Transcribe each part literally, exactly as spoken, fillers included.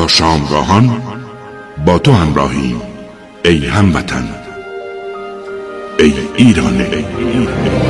تا شامگاهان با تو همراهیم ای هموطن، ای ایران، ای ایران.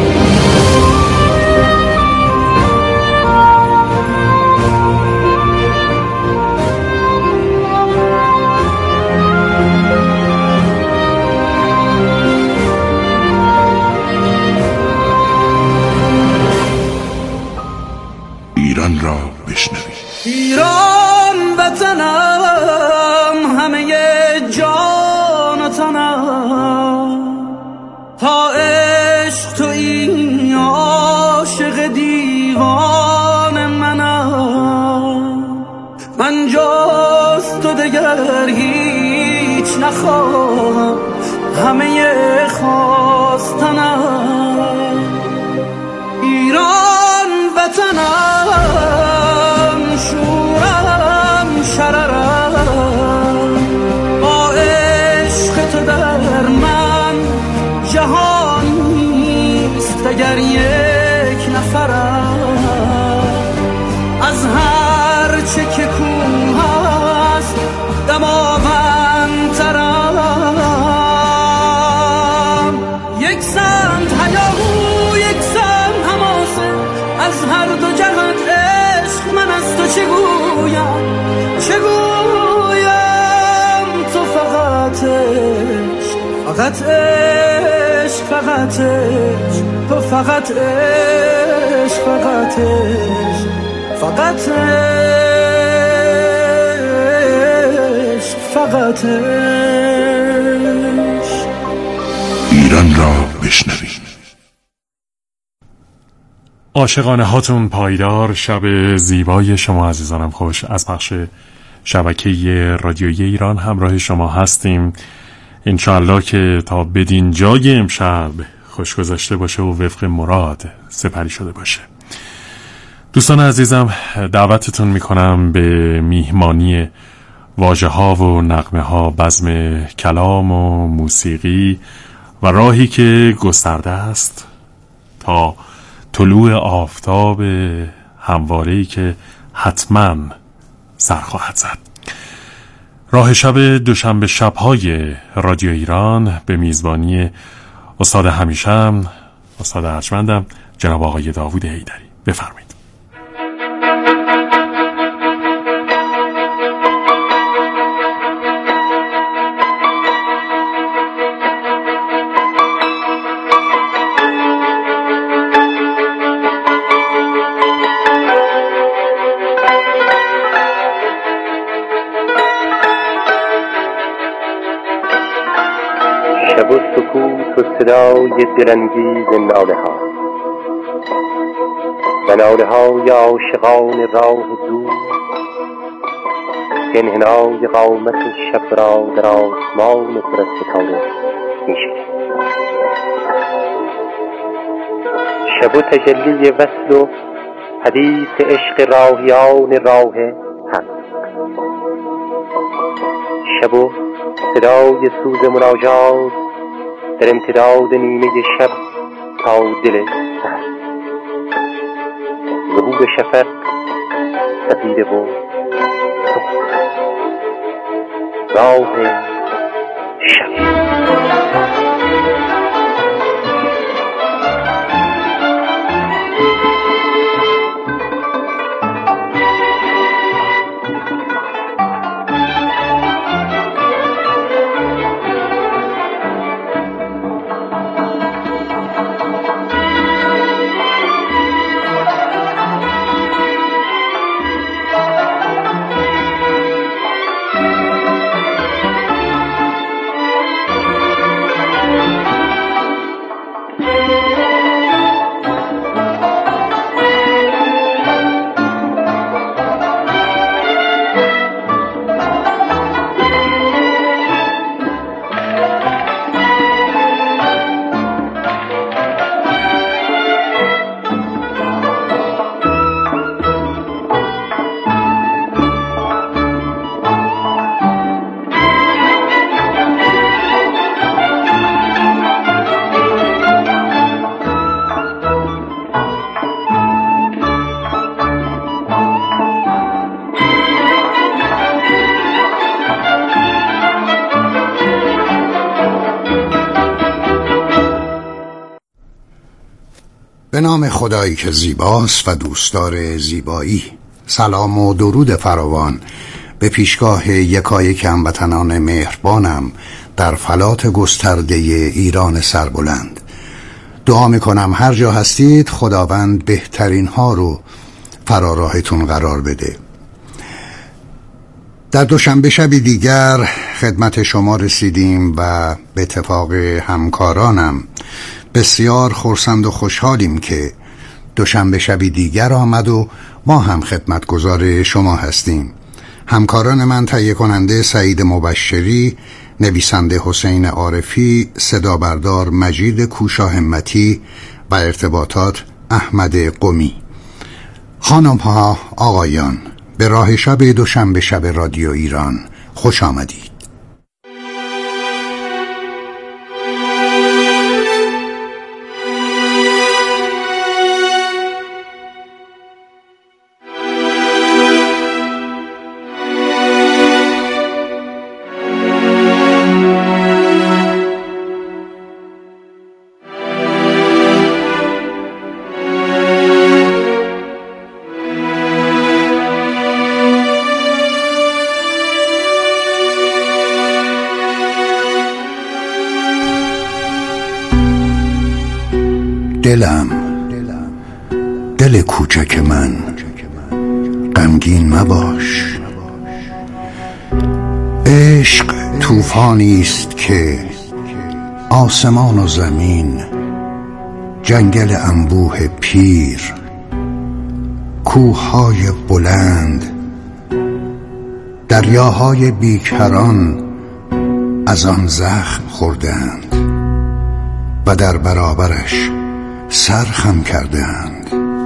ایران را بشنوید. ایران وطنم، همه جان و تنم، تا عشق تو این عاشق دیوان منم. من جز تو دگر هیچ نخواهم، همه خواستنم. ایران وطنم، شورم شررم، با عشق تو در من جهان نیست دگر یک نفرم. از هر چه که کوه هست دماوندترم. یک سمت هیاهو، یک سمت حماسه، از هر دو جهت عشق من از تو چه گویم، چه گویم. تو فقط عشق، فقط عشق، فقط عشق، تو فقط عشق، فقط عشق، فقط عشق، فقط عشق. ایران را بشنوید. عاشقانه هاتون پایدار. شب زیبای شما عزیزانم خوش. از پخش شبکه رادیویی ایران همراه شما هستیم. انشاءالله که تا بدین جای امشب خوش گذشته باشه و وفق مراد سپری شده باشه. دوستان عزیزم، دعوتتون میکنم به میهمانی واژه ها و نغمه ها، بزم کلام و موسیقی و راهی که گسترده است تا طلوع آفتاب همواره‌ای که حتما سر خواهد زد. راه شب دوشنبه شب‌های رادیو ایران به میزبانی استاد همیشم، استاد ارجمندم، جناب آقای داوود حیدری. بفرمایید. شب و سکوت و صدای دلانگیز ناله ها و ناله های عاشقان راه دور که انحنای قامت شب را در آسمان پر از ستاره می‌شکند. شب و تجلی وصل و حدیث عشق راهیان راه حق. شب و صدای سوز مناجات در امتداد نیمه شب تا دل سحر. ظهور شفق سپیده و راه شب. به نام خدایی که زیباست و دوستدار زیبایی. سلام و درود فراوان به پیشگاه یکایک هموطنان مهربانم در فلات گسترده ایران سربلند. دعا میکنم هر جا هستید خداوند بهترین ها رو فراراهتون قرار بده. در دوشنبه شبی دیگر خدمت شما رسیدیم و به اتفاق همکارانم بسیار خرسند و خوشحالیم که دوشنبه شبی دیگر آمد و ما هم خدمتگزار شما هستیم. همکاران من تهیه کننده سعید مبشری، نویسنده حسین عارفی، صدا بردار مجید کوشا همتی و ارتباطات احمد قمی. خانم ها، آقایان، به راه شب دوشنبه شب رادیو ایران خوش آمدید. دلم، دل کوچک من، غمگین مباش. عشق طوفانی است که آسمان و زمین، جنگل انبوه پیر، کوههای بلند، دریاهای بیکران از آن زخم خوردند و در برابرش سر خم کردند.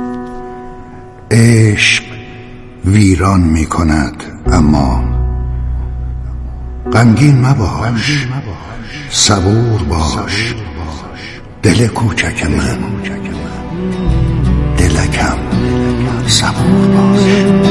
عشق ویران می کند اما غمگین مباش، صبور باش. دل کوچک من، دلکم صبور باش.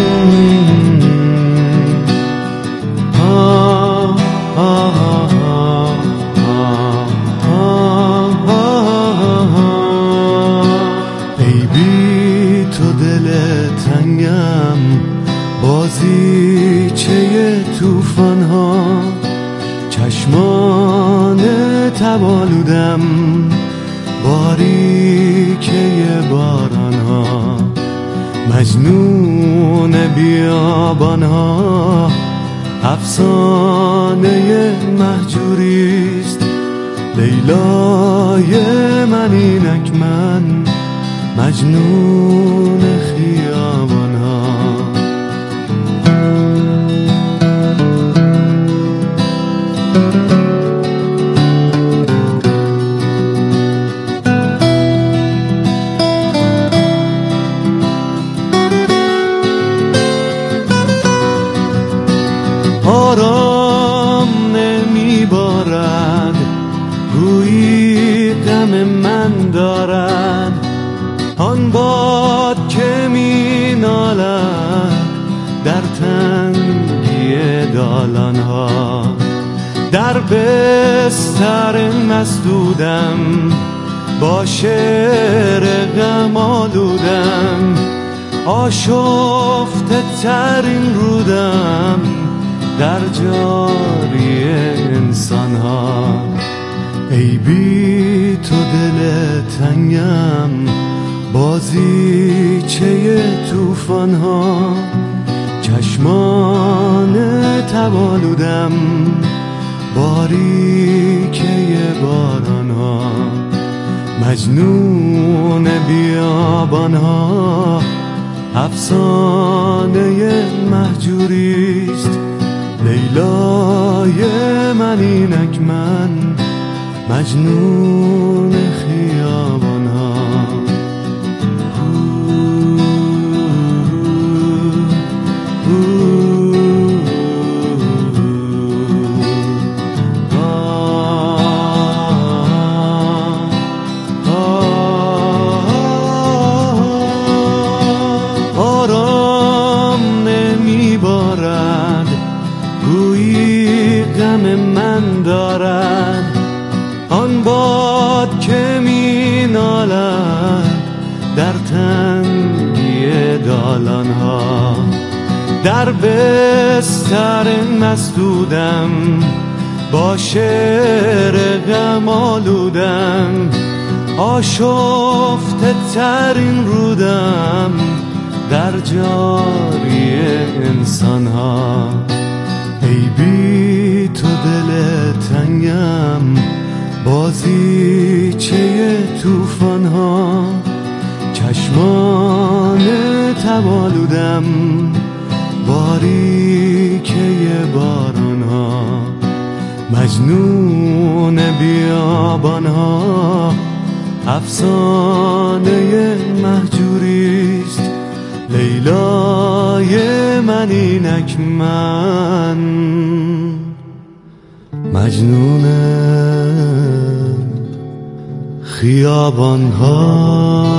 بازیچه توفان ها، چشمان تبالودم، باریکه باران ها، مجنون بیابان ها، افسانه مهجوریست. لیلای من اینک من، مجنون خیابان ها. آرام نمی بارد، گویی غم من دارد. آن باد که می نالد در تنگی دالان ها، در بستر مسدودم، با شعر غم آلودم. آشفته ترین رودم در جاری انسان ها. ای بی تو دل تنگم، بازیچه توفان ها، چشمان تبالودم، باریکه باران ها، مجنون بیابان ها، افسانه مهجوریست. لیلای من اینک من، مجنون خیابان ها. آرام نمی بارد، گویی غم من دارد. آن باد که می دالان ها. در بستر مسدودم با شعر غم آلودم، آشفته ترین رودم در جاری انسان ها. ای بی تو دل تنگم بازیچه توفان ها، چشمان تبالودم باریکه باران ها. مجنون بیابان ها افسانه مهجوریست، لیلای من اینک من مجنون خیابان ها.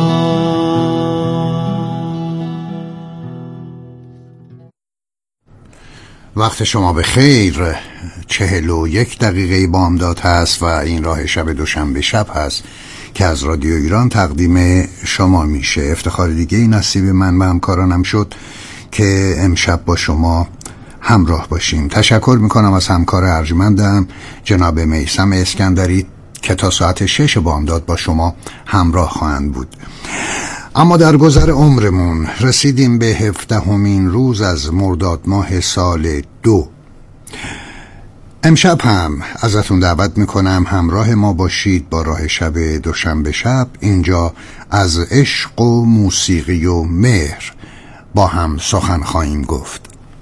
وقت شما به خیر. چهل و یک دقیقه بامداد هست و این راه شب دوشنبه شب هست که از رادیو ایران تقدیم شما میشه. افتخار دیگه این نصیب من و همکارانم شد که امشب با شما همراه باشیم. تشکر میکنم از همکار ارجمندم جناب میثم اسکندری که تا ساعت شش بامداد با شما همراه خواهند بود. اما در گذر عمرمون رسیدیم به هفدهمین روز از مرداد ماه سال دو. امشب هم ازتون دعوت میکنم همراه ما باشید با راه شب دوشنبه شب. اینجا از عشق و موسیقی و مهر با هم سخن خواهیم گفت.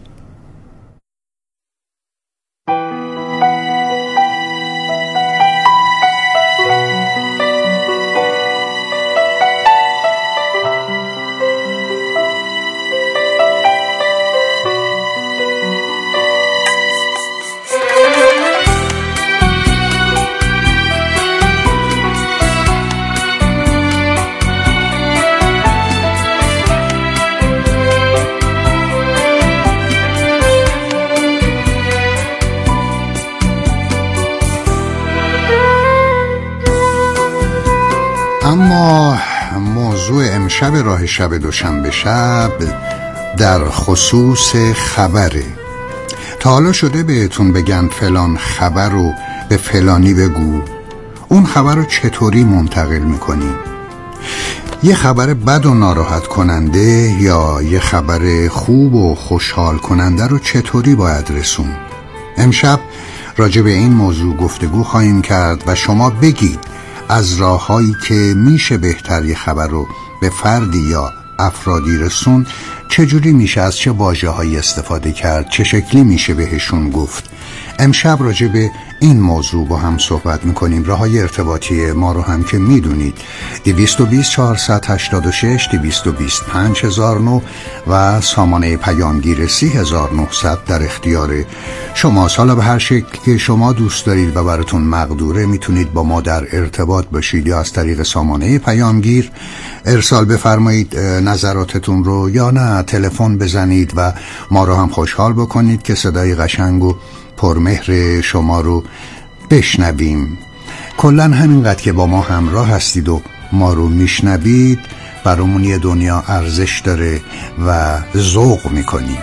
اما موضوع امشب راه شب دوشنبه شب در خصوص خبره. تا حالا شده بهتون بگن فلان خبر رو به فلانی بگو؟ اون خبر رو چطوری منتقل میکنی؟ یه خبر بد و ناراحت کننده یا یه خبر خوب و خوشحال کننده رو چطوری باید رسون؟ امشب راجع به این موضوع گفتگو خواهیم کرد و شما بگید از راه‌هایی که میشه بهتر یه خبر رو به فردی یا افرادی رسون چجوری میشه از چه واژه‌هایی استفاده کرد، چه شکلی میشه بهشون گفت. امشب راجع به این موضوع با هم صحبت میکنیم. راه‌های ارتباطی ما رو هم که میدونید، دویست و بیست چهارصد و هشتاد و شش دویست و بیست پنج هزار و نه و سامانه پیامگیر سی هزار و نهصد در اختیار شما. حالا به هر شکل که شما دوست دارید و براتون مقدوره میتونید با ما در ارتباط باشید، یا از طریق سامانه پیامگیر ارسال بفرمایید نظراتتون رو، یا نه تلفن بزنید و ما رو هم خوشحال بکنید که صدای قشنگ و پرمهر شما رو بشنویم. کلن همینقدر که با ما همراه هستید و ما رو میشنوید برامون یه دنیا ارزش داره و ذوق میکنیم.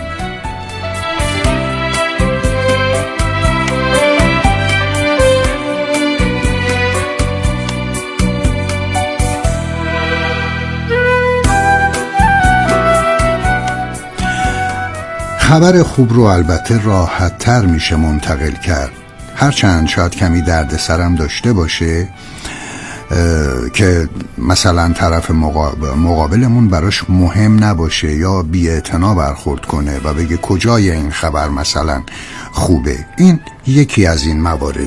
خبر خوب رو البته راحت تر میشه منتقل کرد، هرچند شاید کمی درد سرم داشته باشه که مثلا طرف مقابلمون براش مهم نباشه یا بی‌اعتنا برخورد کنه و بگه کجای این خبر مثلا خوبه. این یکی از این موارده.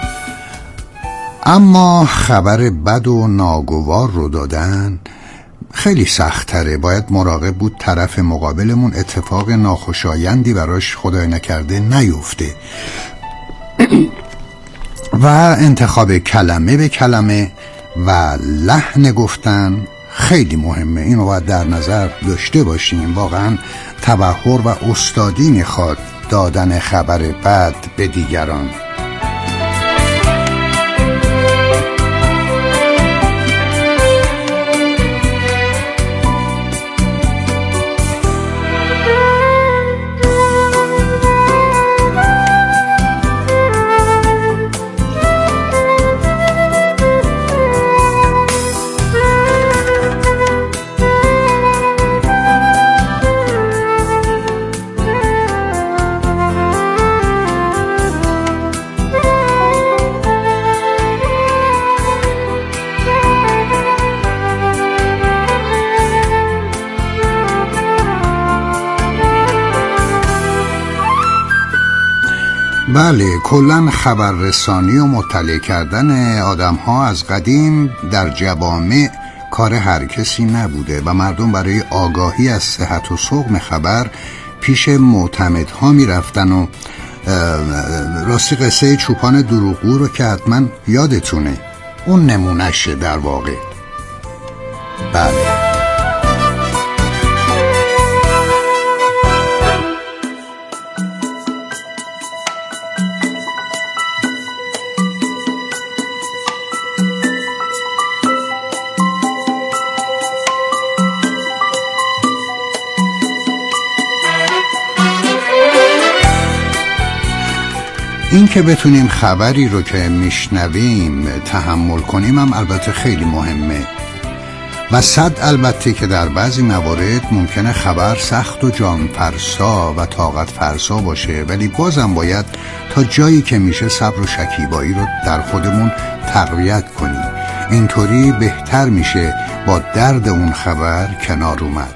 اما خبر بد و ناگوار رو دادن خیلی سخت تره. باید مراقب بود طرف مقابلمون اتفاق ناخوشایندی براش خدای نکرده نیفته. و انتخاب کلمه به کلمه و لحن گفتن خیلی مهمه. اینو باید در نظر داشته باشیم. واقعا تبحر و استادی میخواد دادن خبر بد به دیگران. بله، کلن خبررسانی و مطلع کردن آدم ها از قدیم در جوامع کار هر کسی نبوده و مردم برای آگاهی از صحت و سقم خبر پیش معتمدها می رفتن و راستی قصه چوپان دروغگو رو که حتما یادتونه، اون نمونشه در واقع. بله این که بتونیم خبری رو که میشنویم تحمل کنیم هم البته خیلی مهمه و صد البته که در بعضی موارد ممکنه خبر سخت و جان فرسا و طاقت فرسا باشه، ولی بازم باید تا جایی که میشه صبر و شکیبایی رو در خودمون تقویت کنیم. اینطوری بهتر میشه با درد اون خبر کنار اومد.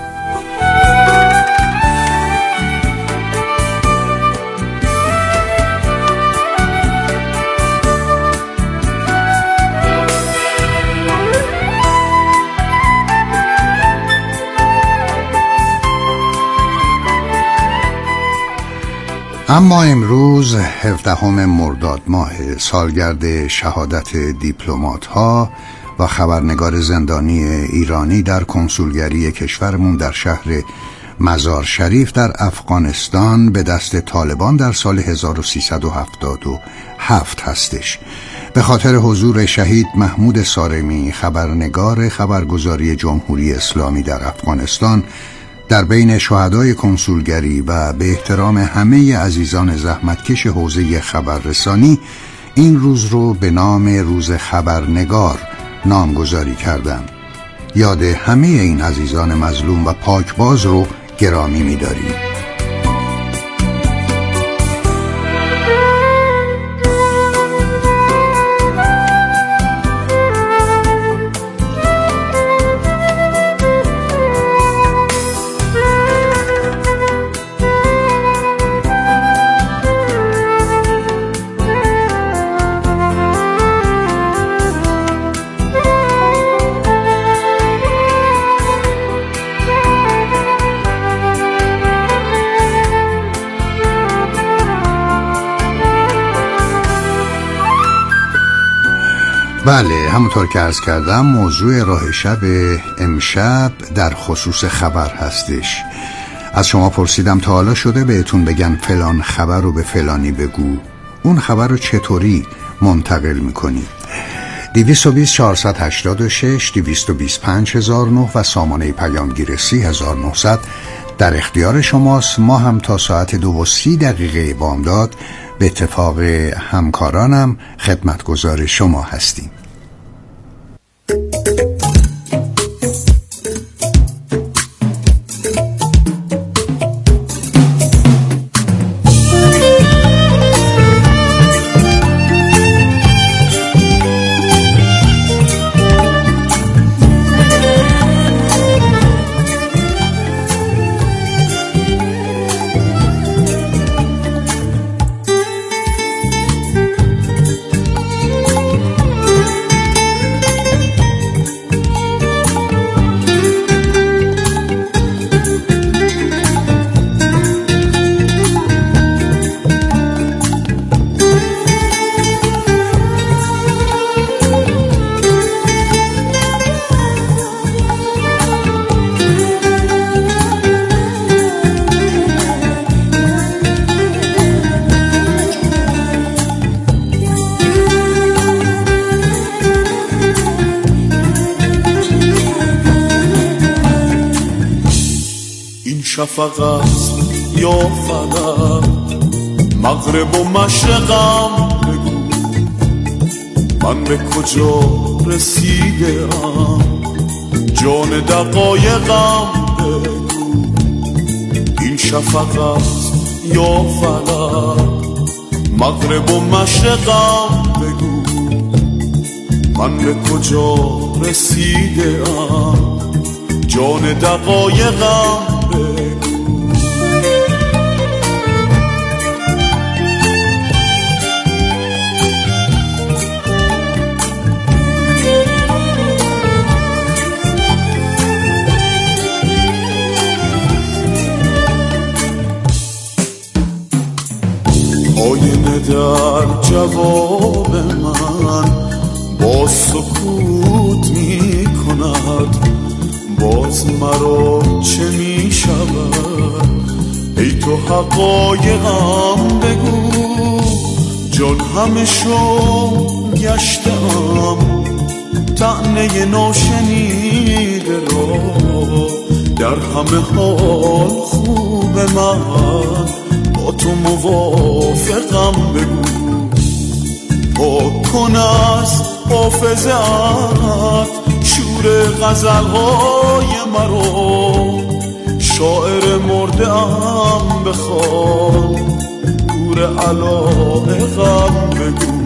اما امروز هفدهم مرداد ماه، سالگرد شهادت دیپلمات ها و خبرنگار زندانی ایرانی در کنسولگری کشورمون در شهر مزار شریف در افغانستان به دست طالبان در سال هزار و سیصد و هفتاد و هفت هستش. به خاطر حضور شهید محمود سارمی، خبرنگار خبرگزاری جمهوری اسلامی در افغانستان، در بین شهدای کنسولگری و به احترام همه عزیزان زحمتکش حوزه خبررسانی، این روز رو به نام روز خبرنگار نامگذاری کردم. یاد همه این عزیزان مظلوم و پاکباز رو گرامی می‌داریم. بله، همونطور که عرض کردم موضوع راه شب امشب در خصوص خبر هستش. از شما پرسیدم تا حالا شده بهتون بگن فلان خبر رو به فلانی بگو؟ اون خبر رو چطوری منتقل میکنی؟ دویست و بیست چهارصد و هشتاد و شش دویست و بیست پنج هزار و نه و سامانه پیامگیر سی هزار و نهصد در اختیار شماست. ما هم تا ساعت دو و سی دقیقه بامداد به اتفاق همکارانم خدمتگزار شما هستیم. شفق است یا فلک، مغرب و مشرقم بگو من به کجا رسیده ام، جان دقایقم بگو این شفق است یا فلک، مغرب و مشرقم بگو من به کجا رسیده ام، جان دقایقم بگو. آینه در جواب من با سکوت می کند، باز مرا چه می شود ای تو حقایقم بگو، جان همه شو گشتم طعنه ناشنیده را، در همه حال خوب من با تو موافقم بگو، پاک کن از حافظت شور غزلهای مرا، شاعر مرده ام بخوان گور علاقم بگو.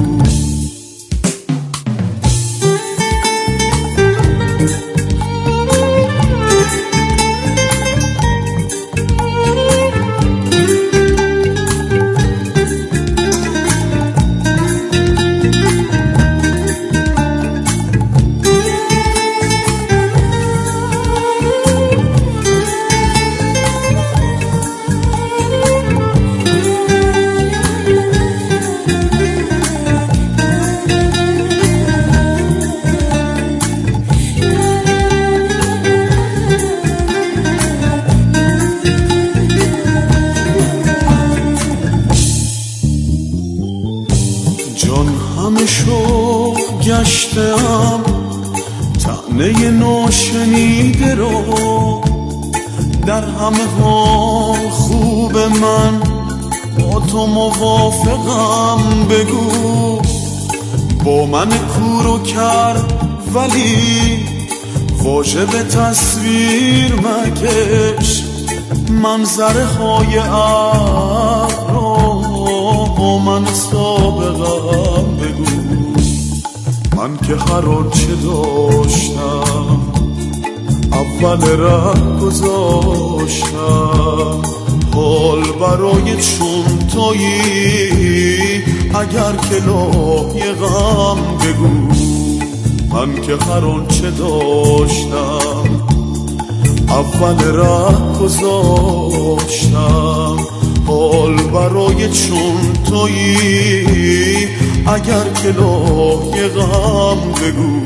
گشتم طعنه ناشنیده رو، در همه حال خوب من با تو موافقم بگو، با من کورو کرد ولی واژه به تصویر مکش، منظره های عقل رو با من سابقم بگو، من که هر آنچه داشتم اول ره گذاشتم، حال برای چون تویی اگر که لایقم بگو، من که هر آنچه داشتم اول ره گذاشتم، حال برای چون تویی اگر که لایقم بگو.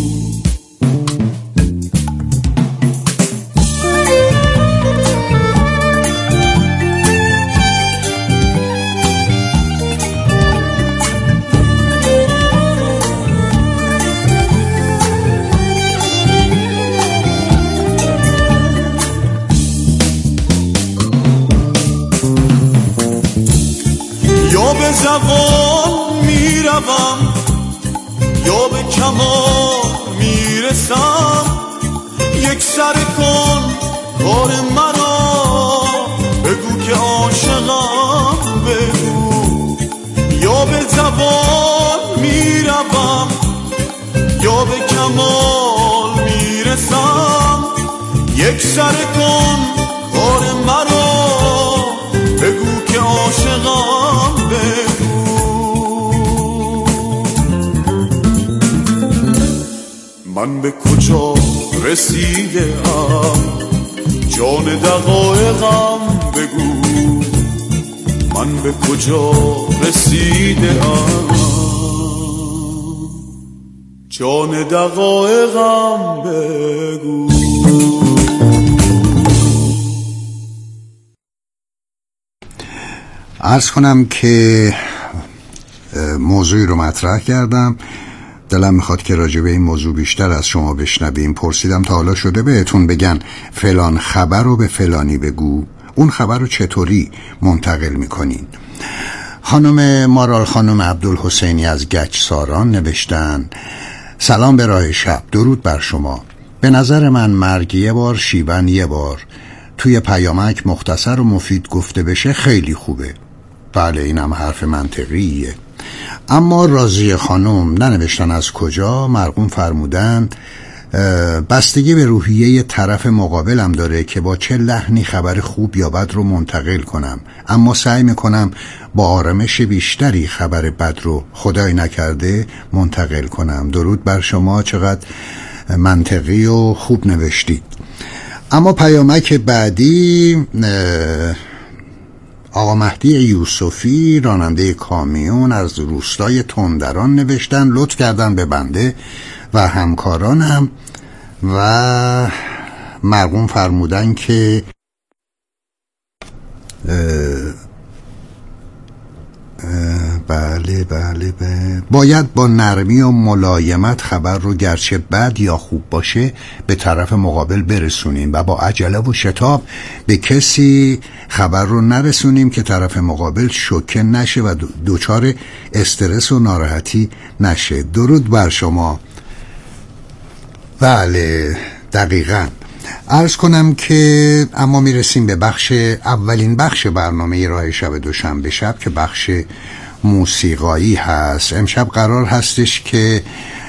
یا به زبان میروم یا به کمال میرسم، یک سر کن کار مرا بگو که عاشقم بگو، یا به زبان میروم یا به کمال میرسم، یک سر کن کار مرا بگو که عاشقم بگو. من به کجا رسیده ام جان دقایقم بگو، من به کجا رسیده ام جان دقایقم بگو. عرض کنم که موضوعی رو مطرح کردم دلم میخواد که راجع به این موضوع بیشتر از شما بشنویم. پرسیدم تا حالا شده بهتون بگن فلان خبر رو به فلانی بگو؟ اون خبر رو چطوری منتقل میکنین؟ خانم مارال خانم عبدالحسینی از گچساران نوشتن: سلام به راه شب، درود بر شما. به نظر من مرگ یه بار، شیون یه بار توی پیامک مختصر و مفید گفته بشه خیلی خوبه. بله، اینم حرف منطقیه. اما راضیه خانم ننوشتن از کجا، مرقوم فرمودن بستگی به روحیه طرف مقابلم داره که با چه لحنی خبر خوب یا بد رو منتقل کنم، اما سعی میکنم با آرامش بیشتری خبر بد رو خدای نکرده منتقل کنم. درود بر شما، چقدر منطقی و خوب نوشتید. اما پیامک بعدی آقا مهدی یوسفی راننده کامیون از روستای تندران نوشتن، لطف کردن به بنده و همکارانم و مرقوم فرمودن که اه بله بله بله باید با نرمی و ملایمت خبر رو گرچه بد یا خوب باشه به طرف مقابل برسونیم و با عجله و شتاب به کسی خبر رو نرسونیم که طرف مقابل شوکه نشه و دچار استرس و ناراحتی نشه. درود بر شما. بله دقیقاً. عرض کنم که اما میرسیم به بخش اولین بخش برنامه راه شب دوشنبه شب که بخش موسیقایی هست. امشب قرار هستش که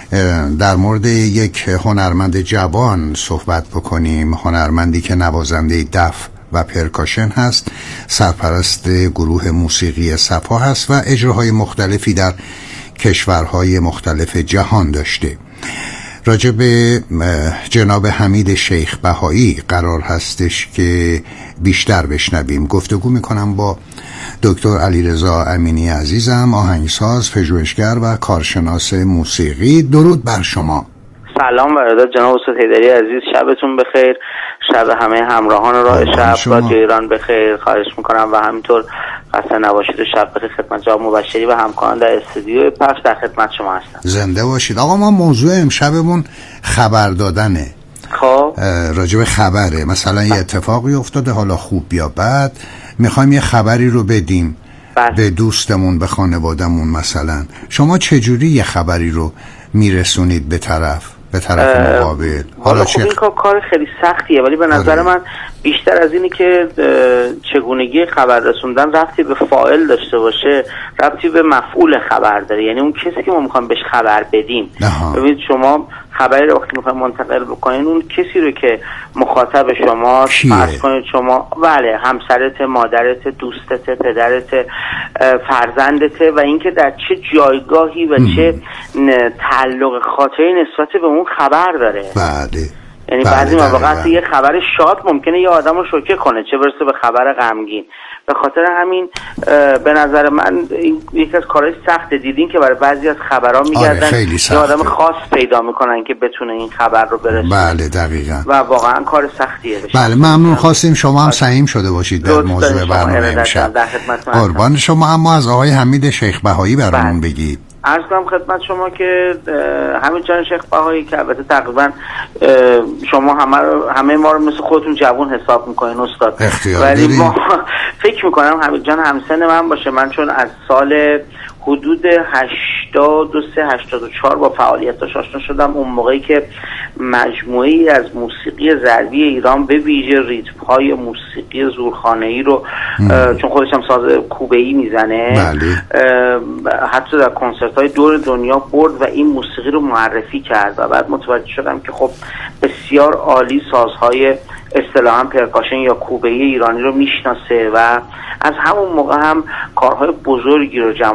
در مورد یک هنرمند جوان صحبت بکنیم، هنرمندی که نوازنده دف و پرکاشن هست، سرپرست گروه موسیقی صفا هست و اجراهای مختلفی در کشورهای مختلف جهان داشته. راجع به جناب حمید شیخ بهایی قرار هستش که بیشتر بشنویم. گفتگو میکنم با دکتر علیرضا امینی عزیزم، آهنگساز، پژوهشگر و کارشناس موسیقی. درود بر شما. سلام برادر جناب استاد حیدری عزیز، شبتون بخیر، شب همه همراهان راه شب رادیو ایران بخیر. خواهش میکنم و همینطور قصد نباشید و شب بخیر خدمت جناب مبشری و همکاران در استودیو پخش در خدمت شما هستم. زنده باشید. آقا ما موضوع امشبمون خبر دادنه. خب راجع به خبره، مثلا یه اتفاقی افتاده، حالا خوب یا بد، میخوایم یه خبری رو بدیم بس. به دوستمون، به خانوادمون مثلا. شما چجوری یه خبری رو میرسونید به طرف به طرف مقابل؟ حالا خب این کار خیلی سختیه، ولی به نظر من بیشتر از اینی که چگونگی خبر رسوندن ربطی به فاعل داشته باشه، ربطی به مفعول خبر داره. یعنی اون کسی که ما میخوایم بهش خبر بدیم. ببینید شما خبری رو وقتی میخوایم منتقل بکنین، اون کسی رو که مخاطب شما فرض کنید شما بله همسرت، مادرت، دوستت، پدرت، فرزندت و اینکه در چه جایگاهی و ام. چه تعلق خاطری نسبت به اون خبر داره. بله. یعنی بعضی مواقع یه خبر شاد ممکنه یه آدم رو شوکه کنه، چه برسه به خبر غمگین. به خاطر همین به نظر من یکی از کارهای سخت دیدین که برای بعضی از خبرها میگردن یه آدم خاص پیدا میکنن که بتونه این خبر رو برسونه. بله دقیقاً. و واقعا کار سختیه. بله ممنون. خواستیم شما هم سعیم شده باشید در موضوع برنامه امشب. قربان شما. اما از آقای حمید شیخ بهایی برامون بگید. عرض کنم خدمت شما که حمید جان شیخ بهایی که البته تقریبا شما همه همه ما رو مثل خودتون جوان حساب میکنین استاد، ولی ما فکر میکنم حمید جان همسن من باشه. من چون از سال حدود هشتاد و سه هشتاد و چهار با فعالیتاش آشنا شدم، اون موقعی که مجموعه‌ای از موسیقی ضربی ایران به ویژه ریتم‌های موسیقی زورخانه‌ای رو چون خودش هم ساز کوبه‌ای میزنه حتی در کنسرت‌های دور دنیا برد و این موسیقی رو معرفی کرد و بعد متوجه شدم که خب بسیار عالی سازهای اصطلاحاً پرکاشن یا کوبه‌ای ایرانی رو میشناسه و از همون موقع هم کارهای بزرگی رو جمع